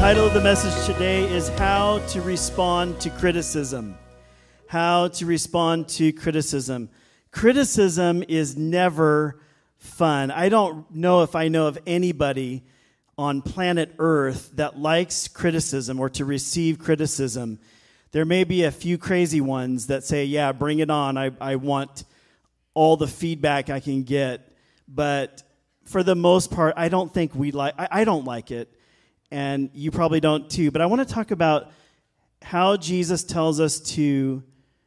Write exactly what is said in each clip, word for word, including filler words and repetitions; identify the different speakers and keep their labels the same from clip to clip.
Speaker 1: title of the message today is How to Respond to Criticism. How to respond to criticism. Criticism is never fun. I don't know if I know of anybody on planet Earth that likes criticism or to receive criticism. There may be a few crazy ones that say, yeah, bring it on. I, I want all the feedback I can get. But for the most part, I don't think we like, I, I don't like it. And you probably don't too. But I want to talk about how Jesus tells us to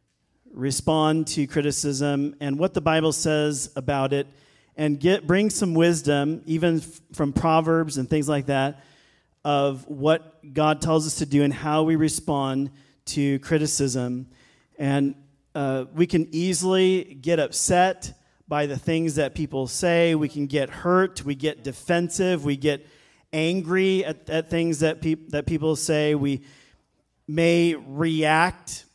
Speaker 1: respond to criticism and what the Bible says about it, and get bring some wisdom, even f- from Proverbs and things like that, of what God tells us to do and how we respond to criticism. And uh, we can easily get upset by the things that people say. We can get hurt. We get defensive. We get angry at, at things that, peop- that people say. We may react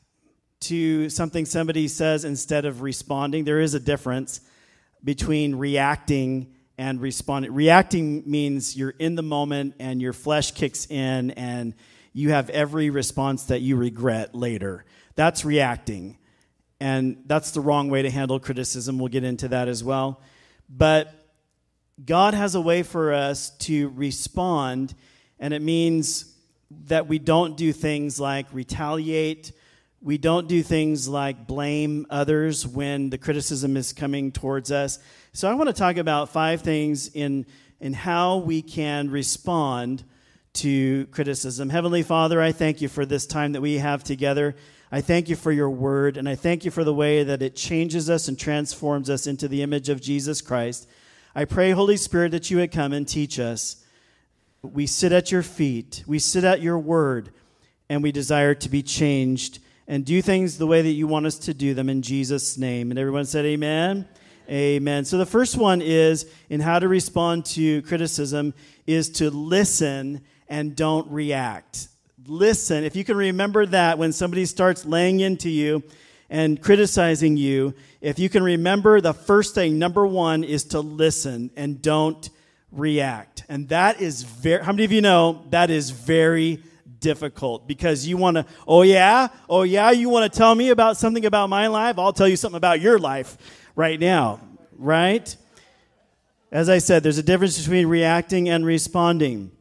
Speaker 1: to something somebody says instead of responding. There is a difference between reacting and responding. Reacting means you're in the moment and your flesh kicks in and you have every response that you regret later. That's reacting. And that's the wrong way to handle criticism. We'll get into that as well. But God has a way for us to respond, and it means that we don't do things like retaliate. We don't do things like blame others when the criticism is coming towards us. So I want to talk about five things in, in how we can respond to criticism. Heavenly Father, I thank you for this time that we have together. I thank you for your word, and I thank you for the way that it changes us and transforms us into the image of Jesus Christ. I pray, Holy Spirit, that you would come and teach us. We sit at your feet. We sit at your word, and we desire to be changed and do things the way that you want us to do them in Jesus' name. And everyone said amen? Amen. So the first one is, in how to respond to criticism, is to listen and don't react. Listen. If you can remember that when somebody starts laying into you and criticizing you, if you can remember, the first thing, number one, is to listen and don't react. And that is very, how many of you know that is very difficult? Because you want to, oh yeah, oh yeah, you want to tell me about something about my life? I'll tell you something about your life right now, right? As I said, there's a difference between reacting and responding.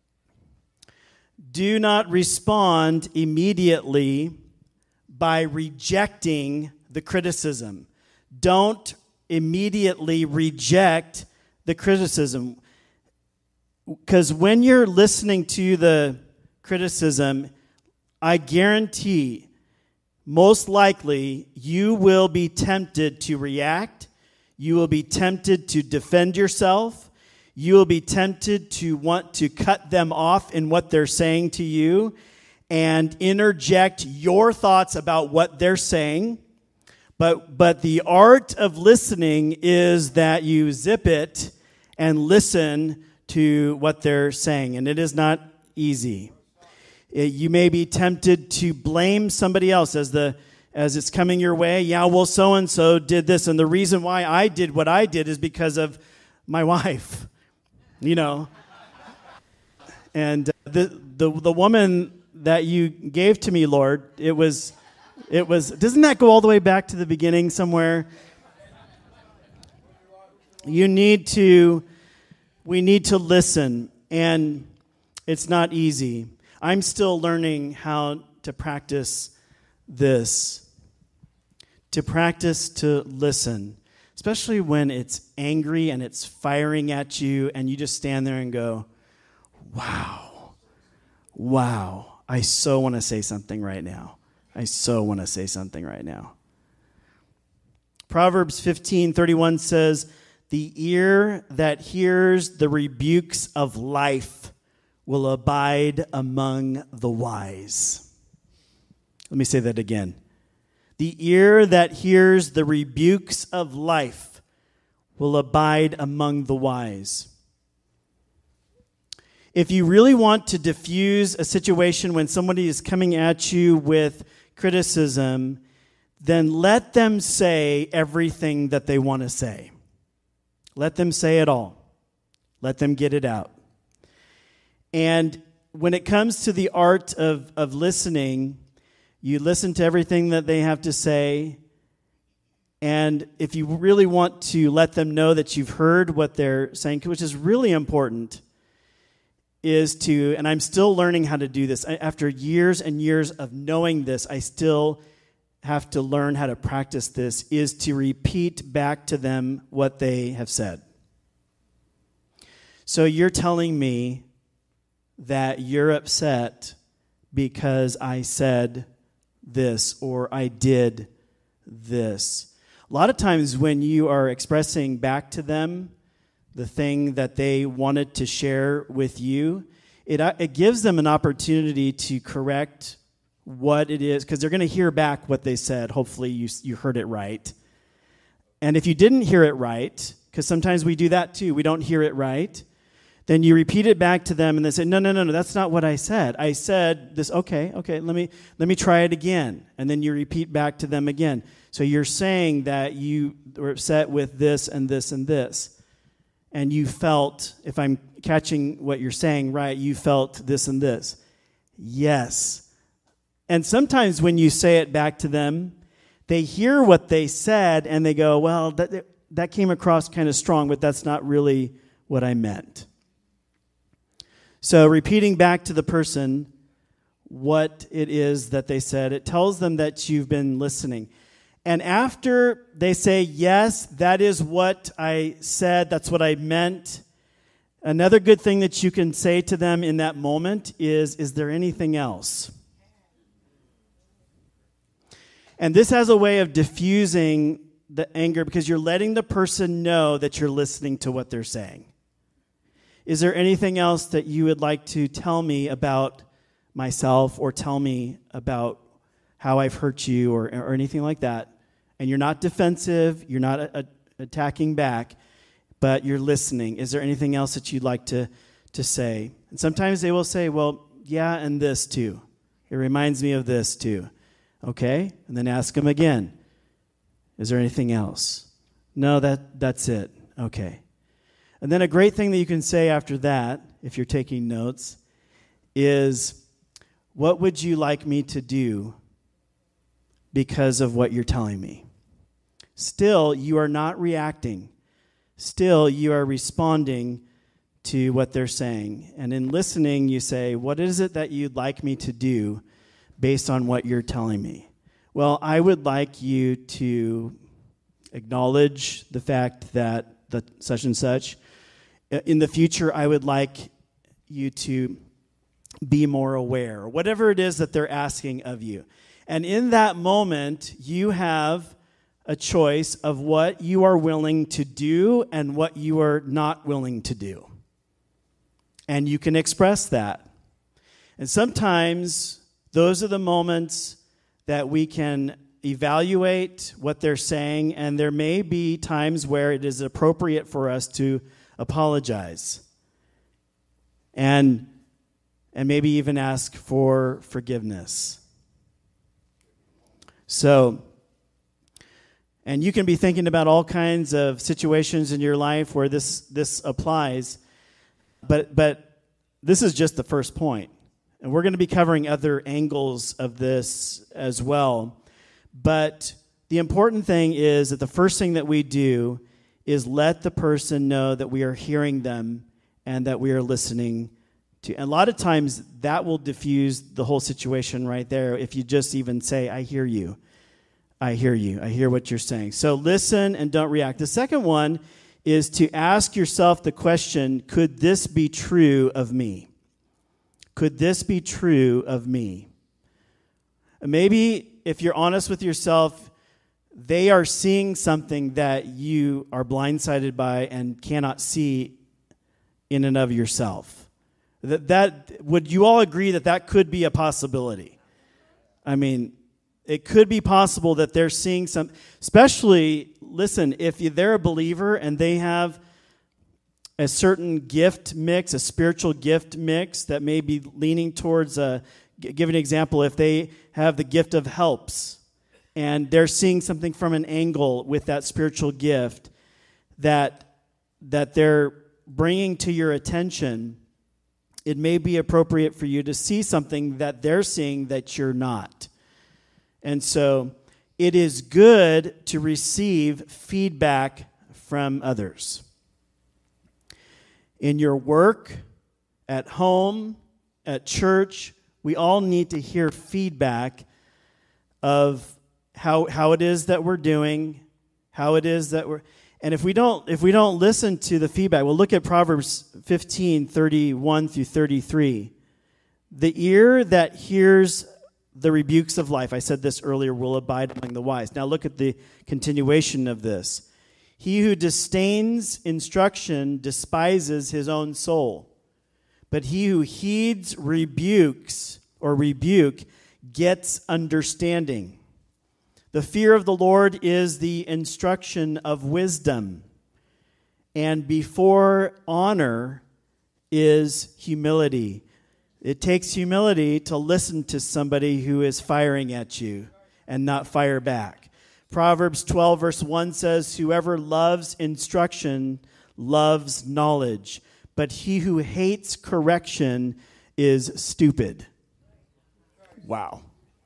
Speaker 1: Do not respond immediately by rejecting the criticism. Don't immediately reject the criticism. Because when you're listening to the criticism, I guarantee, most likely, you will be tempted to react. You will be tempted to defend yourself. You will be tempted to want to cut them off in what they're saying to you and interject your thoughts about what they're saying. But, but the art of listening is that you zip it and listen to what they're saying. And it is not easy. It, you may be tempted to blame somebody else as the as it's coming your way. Yeah, well, so-and-so did this, and the reason why I did what I did is because of my wife, you know. And the the the woman that you gave to me, Lord, it was, it was, doesn't that go all the way back to the beginning somewhere? You need to, we need to listen, and it's not easy. I'm still learning how to practice this, to practice to listen, especially when it's angry and it's firing at you, and you just stand there and go, wow, wow. I so want to say something right now. I so want to say something right now. Proverbs fifteen thirty-one says, the ear that hears the rebukes of life will abide among the wise. Let me say that again. The ear that hears the rebukes of life will abide among the wise. If you really want to diffuse a situation when somebody is coming at you with criticism, then let them say everything that they want to say. Let them say it all. Let them get it out. And when it comes to the art of, of listening, you listen to everything that they have to say. And if you really want to let them know that you've heard what they're saying, which is really important, is to, and I'm still learning how to do this. I, after years and years of knowing this, I still have to learn how to practice this, is to repeat back to them what they have said. So you're telling me that you're upset because I said this or I did this. A lot of times when you are expressing back to them the thing that they wanted to share with you, it, it gives them an opportunity to correct what it is, because they're going to hear back what they said. Hopefully you, you heard it right. And if you didn't hear it right, because sometimes we do that too, we don't hear it right, then you repeat it back to them and they say, no, no, no, no, that's not what I said. I said this, okay, okay, let me let me try it again. And then you repeat back to them again. So you're saying that you were upset with this and this and this. And you felt, if I'm catching what you're saying right, you felt this and this. Yes. And sometimes when you say it back to them, they hear what they said and they go, well, that that came across kind of strong, but that's not really what I meant. So repeating back to the person what it is that they said, it tells them that you've been listening. And after they say, yes, that is what I said, that's what I meant, another good thing that you can say to them in that moment is, is there anything else? And this has a way of diffusing the anger because you're letting the person know that you're listening to what they're saying. Is there anything else that you would like to tell me about myself or tell me about how I've hurt you or, or anything like that? And you're not defensive, you're not a, a, attacking back, but you're listening. Is there anything else that you'd like to, to say? And sometimes they will say, well, yeah, and this too. It reminds me of this too. Okay? And then ask them again. Is there anything else? No, that that's it. Okay. And then a great thing that you can say after that, if you're taking notes, is, what would you like me to do because of what you're telling me? Still, you are not reacting. Still, you are responding to what they're saying. And in listening, you say, what is it that you'd like me to do based on what you're telling me? Well, I would like you to acknowledge the fact that the such and such. In the future, I would like you to be more aware, whatever it is that they're asking of you. And in that moment, you have a choice of what you are willing to do and what you are not willing to do. And you can express that. And sometimes those are the moments that we can evaluate what they're saying, and there may be times where it is appropriate for us to apologize and and maybe even ask for forgiveness. So, and you can be thinking about all kinds of situations in your life where this this applies, but but this is just the first point. And we're going to be covering other angles of this as well. But the important thing is that the first thing that we do is let the person know that we are hearing them and that we are listening to. And a lot of times that will diffuse the whole situation right there if you just even say, I hear you. I hear you. I hear what you're saying. So listen and don't react. The second one is to ask yourself the question, could this be true of me? Could this be true of me? Maybe if you're honest with yourself, they are seeing something that you are blindsided by and cannot see in and of yourself. That, that would you all agree that that could be a possibility? I mean, it could be possible that they're seeing some, especially, listen, if they're a believer and they have a certain gift mix, a spiritual gift mix that may be leaning towards a, give an example, if they have the gift of helps and they're seeing something from an angle with that spiritual gift that, that they're bringing to your attention, it may be appropriate for you to see something that they're seeing that you're not. And so it is good to receive feedback from others. In your work, at home, at church, we all need to hear feedback of how how it is that we're doing, how it is that we're and if we don't if we don't listen to the feedback, we'll look at Proverbs fifteen, thirty-one through thirty-three. The ear that hears the rebukes of life, I said this earlier, will abide among the wise. Now look at the continuation of this. He who disdains instruction despises his own soul, but he who heeds rebukes or rebuke gets understanding. The fear of the Lord is the instruction of wisdom, and before honor is humility. It takes humility to listen to somebody who is firing at you and not fire back. Proverbs twelve verse one says, whoever loves instruction loves knowledge, but he who hates correction is stupid. Wow.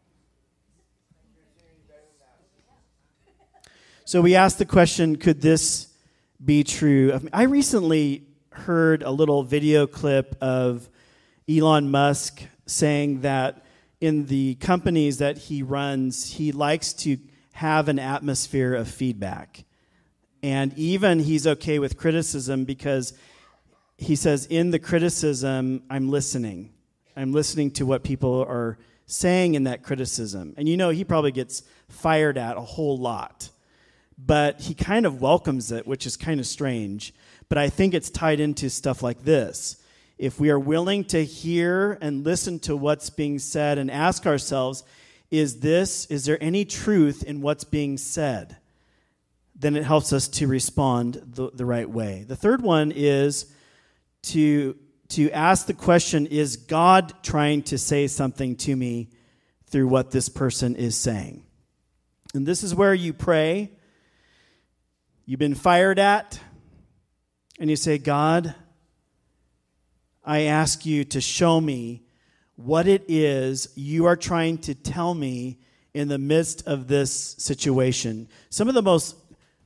Speaker 1: So we asked the question, could this be true? I recently heard a little video clip of Elon Musk saying that in the companies that he runs, he likes to have an atmosphere of feedback. And even he's okay with criticism because he says, in the criticism, I'm listening. I'm listening to what people are saying in that criticism. And you know, he probably gets fired at a whole lot. But he kind of welcomes it, which is kind of strange. But I think it's tied into stuff like this. If we are willing to hear and listen to what's being said and ask ourselves, is this, is there any truth in what's being said? Then it helps us to respond the, the right way. The third one is to, to ask the question, is God trying to say something to me through what this person is saying? And this is where you pray. You've been fired at, and you say, God, I ask you to show me what it is you are trying to tell me in the midst of this situation. Some of the most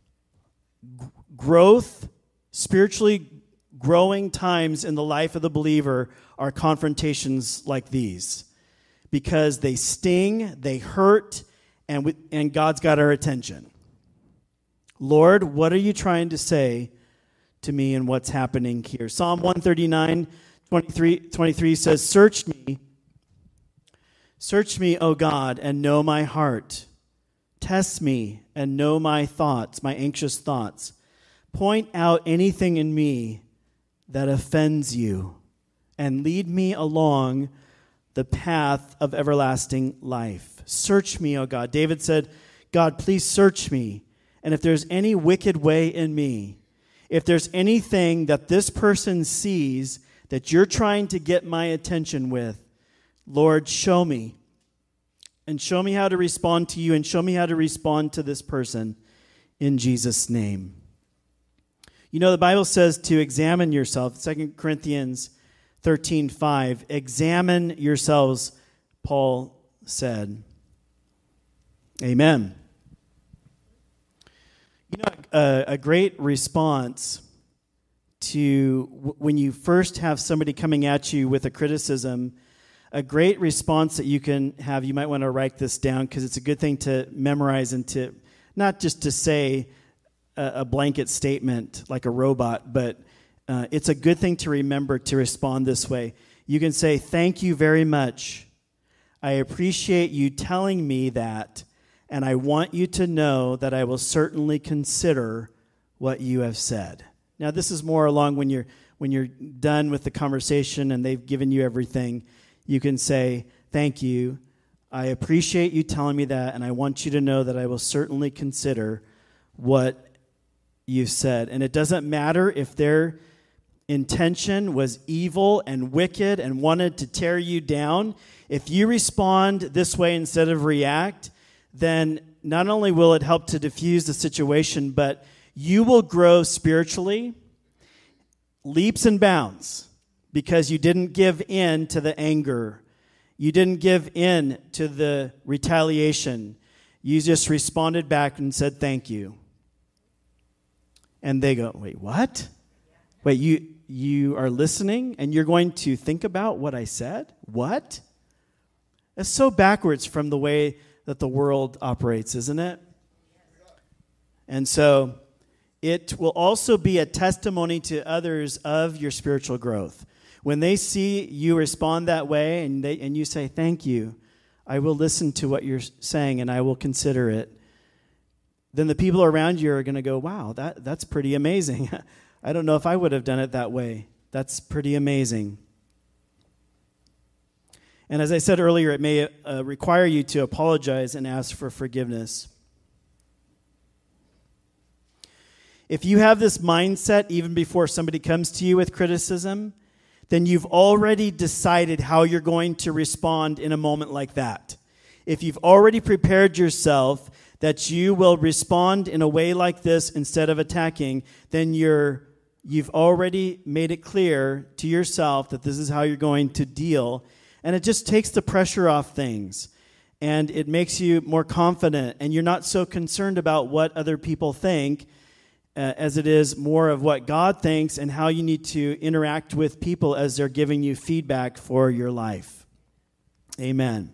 Speaker 1: growth, spiritually growing times in the life of the believer are confrontations like these, because they sting, they hurt, and we, and God's got our attention. Lord, what are you trying to say to me and what's happening here? Psalm one thirty-nine, twenty-three, twenty-three says, Search me, search me, O God, and know my heart. Test me and know my thoughts, my anxious thoughts. Point out anything in me that offends you, and lead me along the path of everlasting life. Search me, O God. David said, God, please search me. And if there's any wicked way in me, if there's anything that this person sees that you're trying to get my attention with, Lord, show me. And show me how to respond to you, and show me how to respond to this person in Jesus' name. You know, the Bible says to examine yourself. Second Corinthians thirteen five. Examine yourselves, Paul said. Amen. You know, a, a great response to w- when you first have somebody coming at you with a criticism, a great response that you can have, you might want to write this down because it's a good thing to memorize and to, not just to say a, a blanket statement like a robot, but uh, it's a good thing to remember to respond this way. You can say, thank you very much. I appreciate you telling me that. And I want you to know that I will certainly consider what you have said. Now, this is more along when you're when you're done with the conversation and they've given you everything. You can say, thank you. I appreciate you telling me that, and I want you to know that I will certainly consider what you've said. And it doesn't matter if their intention was evil and wicked and wanted to tear you down. If you respond this way instead of react, then not only will it help to diffuse the situation, but you will grow spiritually leaps and bounds. because you didn't give in to the anger. You didn't give in to the retaliation. You just responded back and said, thank you. And they go, wait, what? Wait, you you are listening and you're going to think about what I said? What? It's so backwards from the way that the world operates, isn't it? And so it will also be a testimony to others of your spiritual growth. When they see you respond that way and they and you say, thank you, I will listen to what you're saying and I will consider it, then the people around you are going to go, wow, that, that's pretty amazing. I don't know if I would have done it that way. That's pretty amazing. And as I said earlier, it may uh, require you to apologize and ask for forgiveness. If you have this mindset even before somebody comes to you with criticism, then you've already decided how you're going to respond in a moment like that. If you've already prepared yourself that you will respond in a way like this instead of attacking, then you're, you've already made it clear to yourself that this is how you're going to deal. And it just takes the pressure off things. And it makes you more confident. And you're not so concerned about what other people think uh, as it is more of what God thinks and how you need to interact with people as they're giving you feedback for your life. Amen.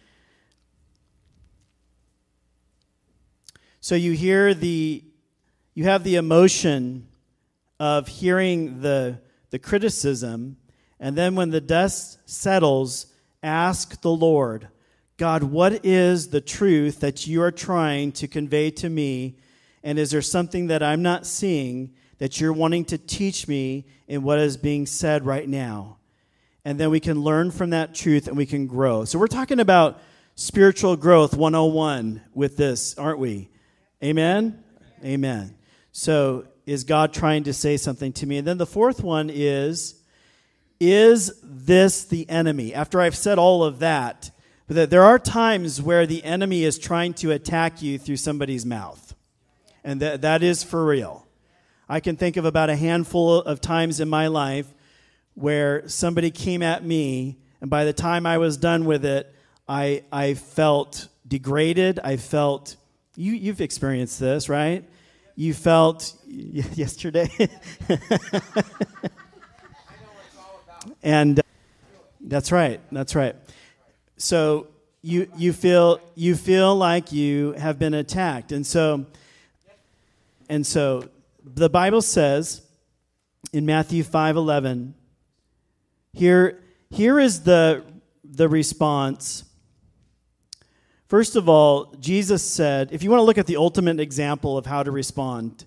Speaker 1: So you hear the, you have the emotion of hearing the, the criticism, and then when the dust settles, ask the Lord, God, what is the truth that you are trying to convey to me, and is there something that I'm not seeing that you're wanting to teach me in what is being said right now? And then we can learn from that truth and we can grow. So we're talking about spiritual growth one oh one with this, aren't we? Amen? Amen. So is God trying to say something to me? And then the fourth one is, is this the enemy? After I've said all of that, but that there are times where the enemy is trying to attack you through somebody's mouth. And that that is for real. I can think of about a handful of times in my life where somebody came at me, and by the time I was done with it, I I felt degraded. I felt... You, you've experienced this, right? You felt y- yesterday. And uh, that's right. That's right. So you you feel you feel like you have been attacked. And so and so the Bible says in Matthew five eleven, here here is the the response. First of all, Jesus said, if you want to look at the ultimate example of how to respond,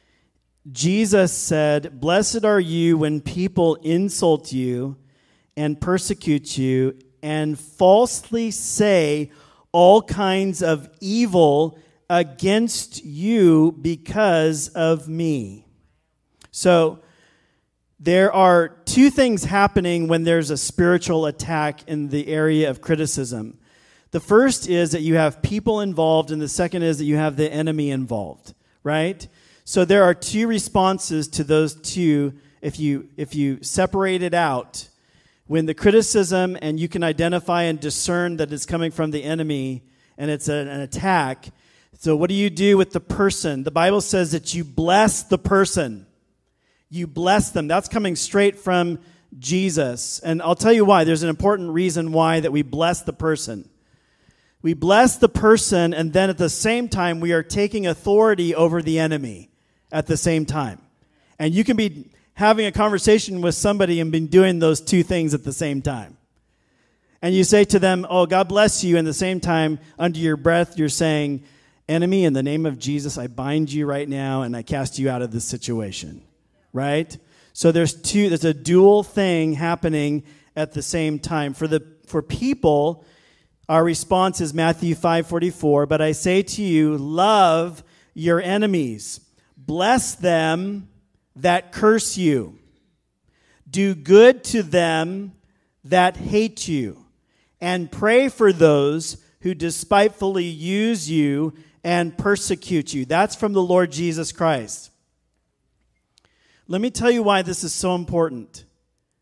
Speaker 1: Jesus said, blessed are you when people insult you and persecute you and falsely say all kinds of evil against you because of me. So there are two things happening when there's a spiritual attack in the area of criticism. The first is that you have people involved, and the second is that you have the enemy involved, right? So there are two responses to those two. If you if you separate it out, when the criticism and you can identify and discern that it's coming from the enemy and it's an, an attack. So what do you do with the person? The Bible says that you bless the person. You bless them. That's coming straight from Jesus. And I'll tell you why. There's an important reason why that we bless the person. We bless the person, and then at the same time, we are taking authority over the enemy at the same time. And you can be having a conversation with somebody and been doing those two things at the same time. And you say to them, oh, God bless you. And at the same time, under your breath, you're saying, enemy, in the name of Jesus, I bind you right now, and I cast you out of this situation. Right? So there's two, there's a dual thing happening at the same time. For the for people, our response is Matthew five forty-four, but I say to you, love your enemies. Bless them that curse you. Do good to them that hate you. And pray for those who despitefully use you and persecute you. That's from the Lord Jesus Christ. Let me tell you why this is so important.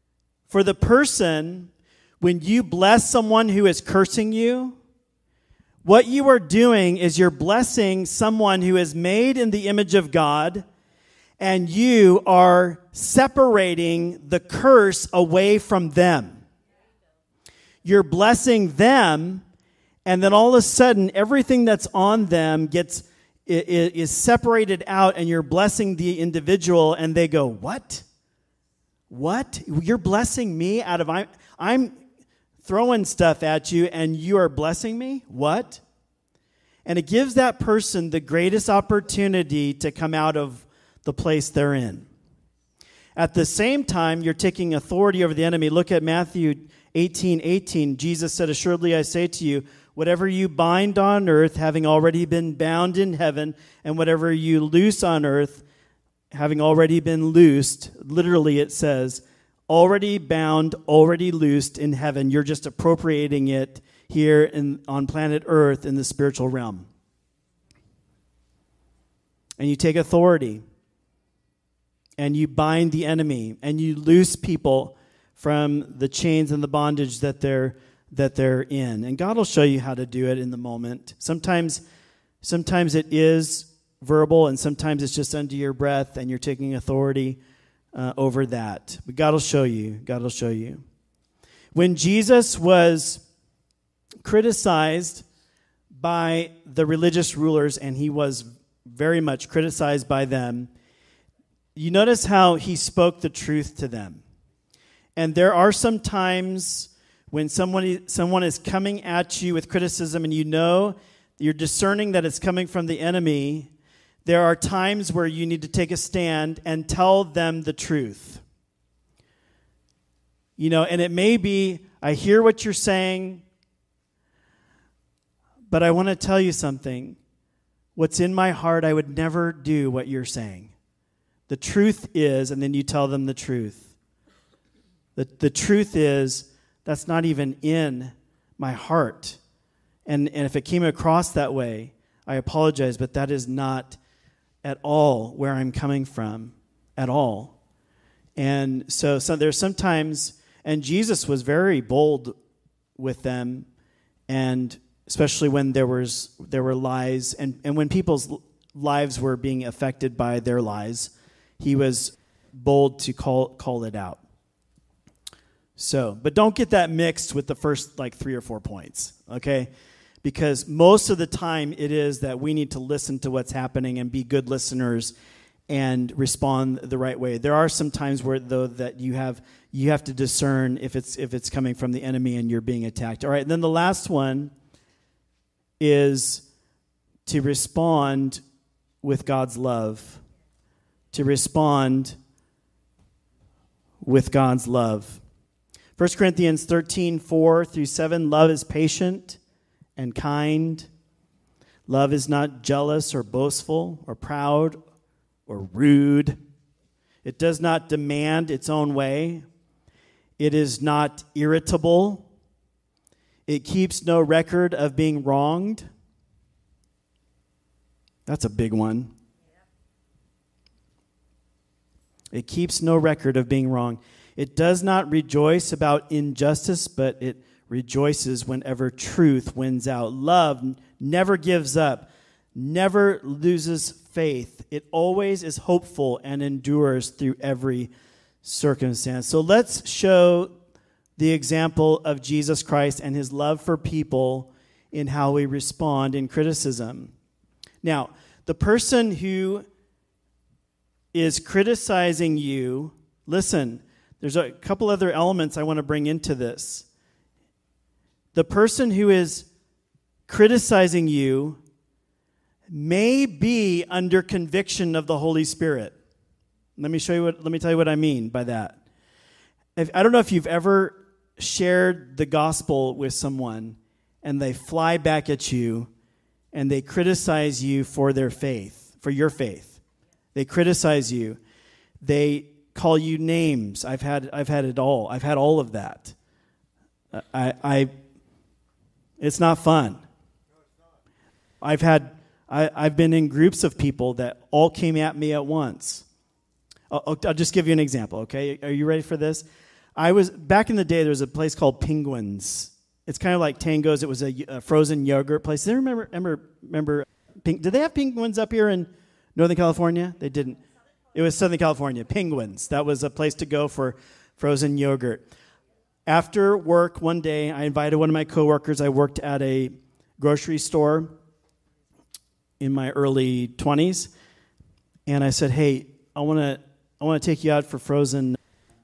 Speaker 1: For the person, when you bless someone who is cursing you, what you are doing is you're blessing someone who is made in the image of God, and you are separating the curse away from them. You're blessing them, and then all of a sudden, everything that's on them gets is separated out, and you're blessing the individual, and they go, what? What? You're blessing me out of, I'm, I'm throwing stuff at you, and you are blessing me? What? And it gives that person the greatest opportunity to come out of the place they're in. At the same time, you're taking authority over the enemy. Look at Matthew eighteen eighteen. Jesus said, assuredly I say to you, whatever you bind on earth, having already been bound in heaven, and whatever you loose on earth, having already been loosed, literally it says, already bound, already loosed in heaven. You're just appropriating it here in, on planet Earth in the spiritual realm. And you take authority, and you bind the enemy, and you loose people from the chains and the bondage that they're that they're in. And God will show you how to do it in the moment. Sometimes, sometimes it is verbal, and sometimes it's just under your breath, and you're taking authority uh, over that. But God will show you. God will show you. When Jesus was criticized by the religious rulers, and he was very much criticized by them, you notice how he spoke the truth to them. And there are some times when someone, someone is coming at you with criticism, and you know, you're discerning that it's coming from the enemy, there are times where you need to take a stand and tell them the truth. You know, and it may be, I hear what you're saying, but I want to tell you something. What's in my heart, I would never do what you're saying. The truth is, and then you tell them the truth. The, the truth is, that's not even in my heart. And, and if it came across that way, I apologize, but that is not at all where I'm coming from, at all. And so, so there's sometimes, and Jesus was very bold with them, and especially when there was there were lies, and, and when people's lives were being affected by their lies, he was bold to call call it out. So, but don't get that mixed with the first like three or four points, okay? Because most of the time it is that we need to listen to what's happening and be good listeners and respond the right way. There are some times where though that you have you have to discern if it's if it's coming from the enemy and you're being attacked. All right, and then the last one is to respond with God's love. To respond with God's love. First Corinthians thirteen, four through seven, love is patient and kind. Love is not jealous or boastful or proud or rude. It does not demand its own way. It is not irritable. It keeps no record of being wronged. That's a big one. It keeps no record of being wrong. It does not rejoice about injustice, but it rejoices whenever truth wins out. Love never gives up, never loses faith. It always is hopeful and endures through every circumstance. So let's show the example of Jesus Christ and his love for people in how we respond in criticism. Now, the person who is criticizing you, listen, there's a couple other elements I want to bring into this. The person who is criticizing you may be under conviction of the Holy Spirit. Let me show you what, let me tell you what I mean by that. If, I don't know if you've ever shared the gospel with someone and they fly back at you and they criticize you for their faith, for your faith. They criticize you. They call you names. I've had I've had it all. I've had all of that. I I it's not fun. I've had I, I've been in groups of people that all came at me at once. I'll, I'll just give you an example, okay? Are you ready for this? I was, back in the day, there was a place called Penguins. It's kind of like Tango's. It was a, a frozen yogurt place. Do you remember, remember, remember, Ping, did they have Penguins up here in Northern California? They didn't. It was Southern California, Penguins. That was a place to go for frozen yogurt. After work one day, I invited one of my coworkers. I worked at a grocery store in my early twenties. And I said, hey, I want to I want to take you out for frozen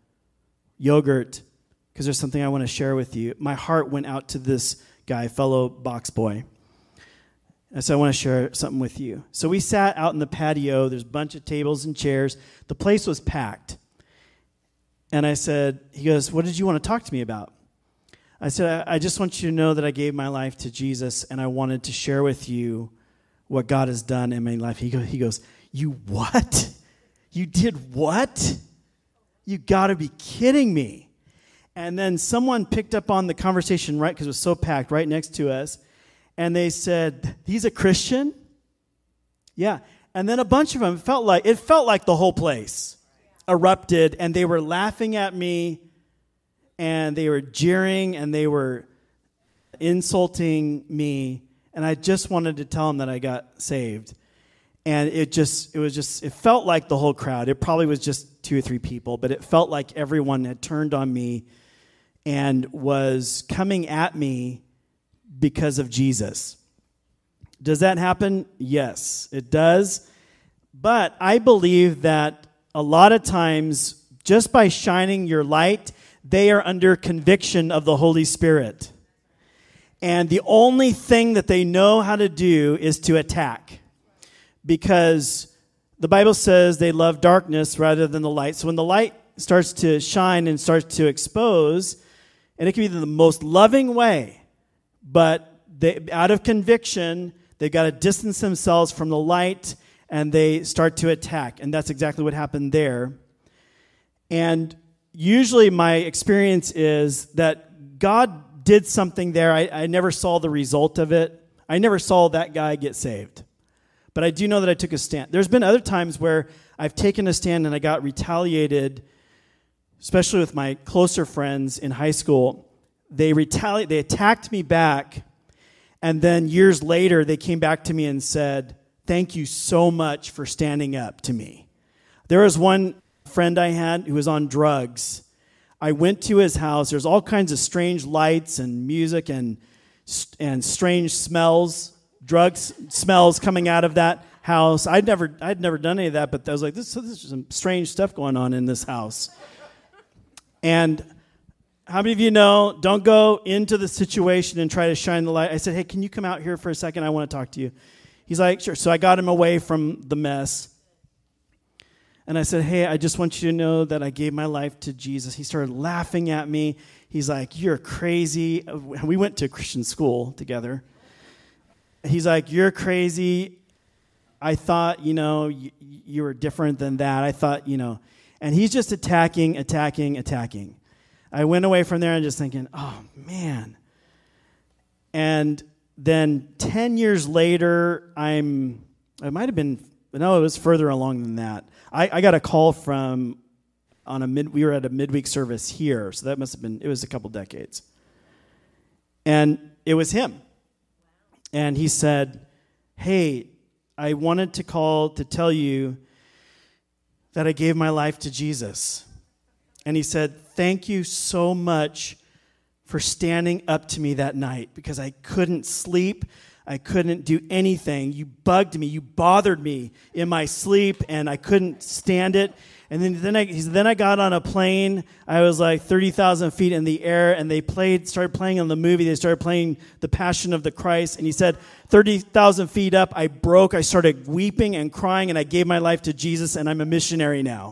Speaker 1: yogurt because there's something I want to share with you. My heart went out to this guy, fellow box boy. And so I want to share something with you. So we sat out in the patio. There's a bunch of tables and chairs. The place was packed. And I said, he goes, what did you want to talk to me about? I said, I just want you to know that I gave my life to Jesus, and I wanted to share with you what God has done in my life. He goes, he goes, you what? You did what? You got to be kidding me. And then someone picked up on the conversation, right, because it was so packed, right next to us. And they said, he's a Christian? Yeah. And then a bunch of them felt like, it felt like the whole place erupted, and they were laughing at me, and they were jeering, and they were insulting me. And I just wanted to tell them that I got saved. And it just, it was just, it felt like the whole crowd. It probably was just two or three people, but it felt like everyone had turned on me and was coming at me because of Jesus. Does that happen? Yes, it does. But I believe that a lot of times, just by shining your light, they are under conviction of the Holy Spirit. And the only thing that they know how to do is to attack. Because the Bible says they love darkness rather than the light. So when the light starts to shine and starts to expose, and it can be the most loving way, but they, out of conviction, they've got to distance themselves from the light, and they start to attack. And that's exactly what happened there. And usually my experience is that God did something there. I, I never saw the result of it. I never saw that guy get saved. But I do know that I took a stand. There's been other times where I've taken a stand and I got retaliated, especially with my closer friends in high school. They retaliated, they attacked me back, and then years later they came back to me and said, thank you so much for standing up to me. There was one friend I had who was on drugs. I went to his house. There's all kinds of strange lights and music and and strange smells. Drugs smells coming out of that house. I'd never, I'd never done any of that, but I was like, this, this is some strange stuff going on in this house. And how many of you know, don't go into the situation and try to shine the light. I said, hey, can you come out here for a second? I want to talk to you. He's like, sure. So I got him away from the mess. And I said, hey, I just want you to know that I gave my life to Jesus. He started laughing at me. He's like, you're crazy. We went to a Christian school together. He's like, you're crazy. I thought, you know, you, you were different than that. I thought, you know. And he's just attacking, attacking, attacking. I went away from there and just thinking, oh, man. And then ten years later, I'm, it might have been, no, it was further along than that. I, I got a call from, on a mid, we were at a midweek service here, so that must have been, it was a couple decades. And it was him. And he said, hey, I wanted to call to tell you that I gave my life to Jesus. And he said, thank you so much for standing up to me that night, because I couldn't sleep. I couldn't do anything. You bugged me. You bothered me in my sleep, and I couldn't stand it. And then, then I he said, then I got on a plane. I was like thirty thousand feet in the air, and they played, started playing on the movie. They started playing The Passion of the Christ. And he said, thirty thousand feet up, I broke. I started weeping and crying, and I gave my life to Jesus, and I'm a missionary now.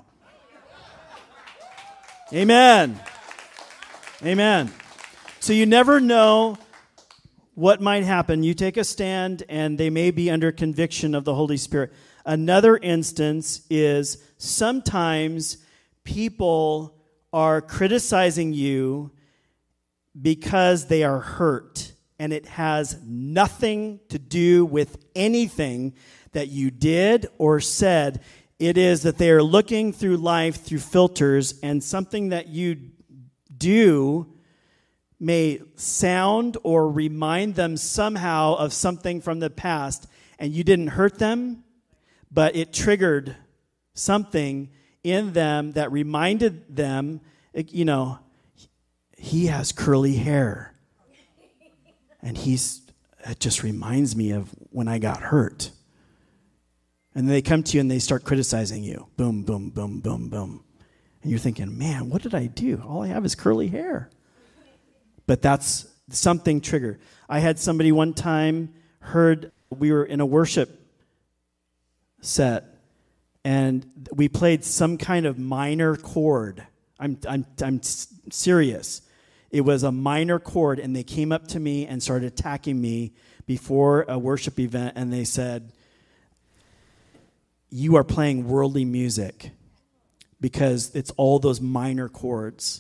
Speaker 1: Amen. Amen. So you never know what might happen. You take a stand, and they may be under conviction of the Holy Spirit. Another instance is sometimes people are criticizing you because they are hurt, and it has nothing to do with anything that you did or said. It is that they are looking through life through filters, and something that you do may sound or remind them somehow of something from the past, and you didn't hurt them, but it triggered something in them that reminded them, you know, he has curly hair. And he's, it just reminds me of when I got hurt. And they come to you and they start criticizing you. Boom, boom, boom, boom, boom. And you're thinking, man, what did I do? All I have is curly hair. But that's something triggered. I had somebody one time heard, we were in a worship set, and we played some kind of minor chord. I'm I'm I'm serious. It was a minor chord, and they came up to me and started attacking me before a worship event, and they said, "You are playing worldly music," because it's all those minor chords.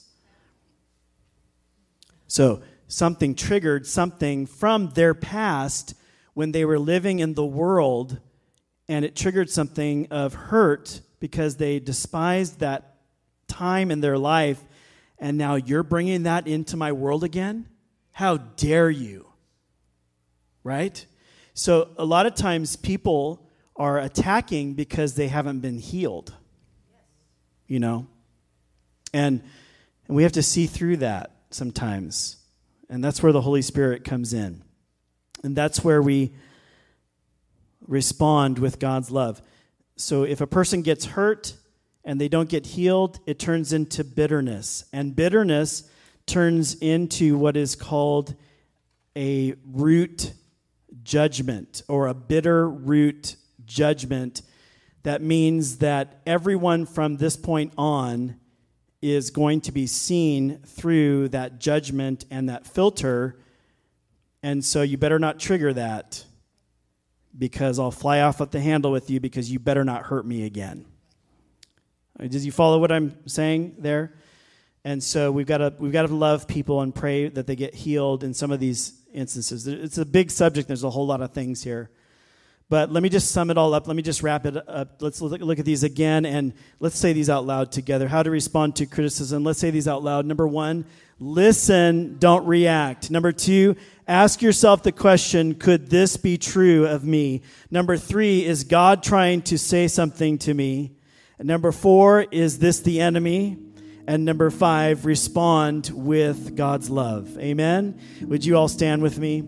Speaker 1: So something triggered something from their past when they were living in the world, and it triggered something of hurt because they despised that time in their life, and now you're bringing that into my world again? How dare you? Right? So a lot of times people are attacking because they haven't been healed. You know? And, and we have to see through that sometimes. And that's where the Holy Spirit comes in. And that's where we respond with God's love. So if a person gets hurt and they don't get healed, it turns into bitterness. And bitterness turns into what is called a root judgment, or a bitter root judgment. That means that everyone from this point on is going to be seen through that judgment and that filter. And so you better not trigger that, because I'll fly off at the handle with you, because you better not hurt me again. Does you follow what I'm saying there? And so we've got to we've got to love people and pray that they get healed in some of these instances. It's a big subject. There's a whole lot of things here. But let me just sum it all up. Let me just wrap it up. Let's look, look at these again, and let's say these out loud together. How to respond to criticism. Let's say these out loud. Number one, listen, don't react. Number two, ask yourself the question, could this be true of me? Number three, is God trying to say something to me? And number four, is this the enemy? And number five, respond with God's love. Amen? Would you all stand with me?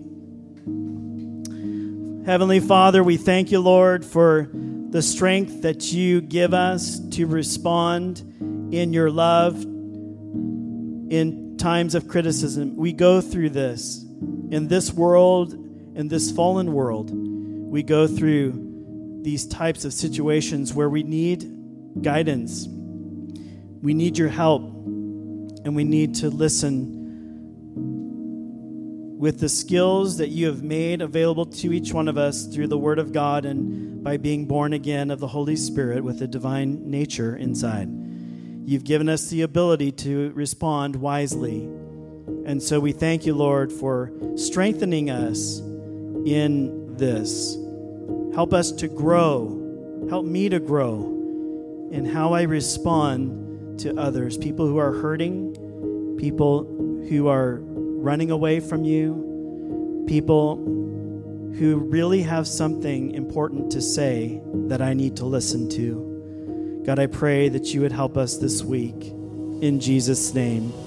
Speaker 1: Heavenly Father, we thank you, Lord, for the strength that you give us to respond in your love in times of criticism. We go through this. In this world, in this fallen world, we go through these types of situations where we need guidance. We need your help, and we need to listen with the skills that you have made available to each one of us through the Word of God and by being born again of the Holy Spirit with a divine nature inside. You've given us the ability to respond wisely. And so we thank you, Lord, for strengthening us in this. Help us to grow. Help me to grow in how I respond to others, people who are hurting, people who are running away from you, people who really have something important to say that I need to listen to. God, I pray that you would help us this week. In Jesus' name.